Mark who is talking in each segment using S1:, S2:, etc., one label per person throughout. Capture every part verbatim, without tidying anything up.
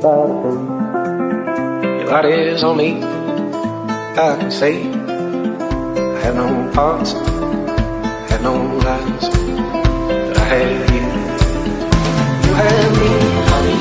S1: without a thing. Your body is on me, I can say I had no parts, had no lies, but I had you. You had me, honey.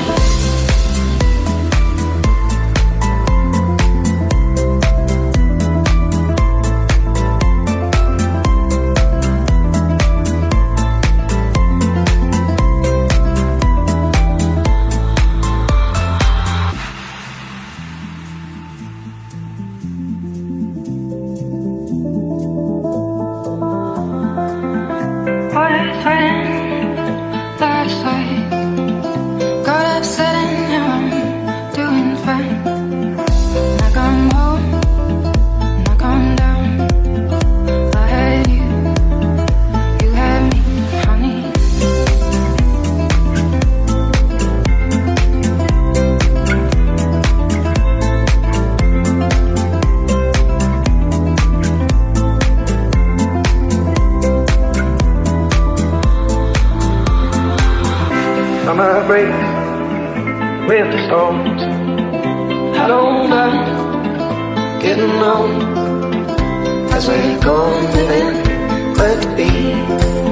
S1: Summer break with the storms. I don't mind getting on as we're going living, but be